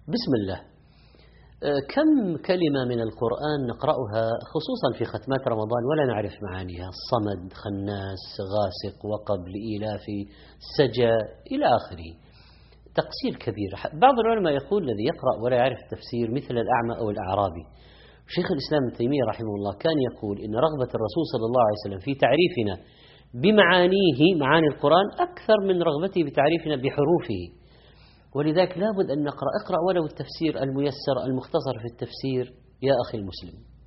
بسم الله. كم كلمة من القرآن نقرأها خصوصا في ختمات رمضان ولا نعرف معانيها؟ الصمد، خناس، غاسق، وقب، لإيلاف، سجى، إلى آخره. تقصير كبير. بعض العلماء يقول الذي يقرأ ولا يعرف التفسير مثل الأعمى أو الأعرابي. شيخ الإسلام ابن تيمية رحمه الله كان يقول إن رغبة الرسول صلى الله عليه وسلم في تعريفنا بمعانيه، معاني القرآن، أكثر من رغبته بتعريفنا بحروفه. ولذلك لابد أن نقرأ. اقرأ ولو التفسير الميسر المختصر في التفسير يا أخي المسلم.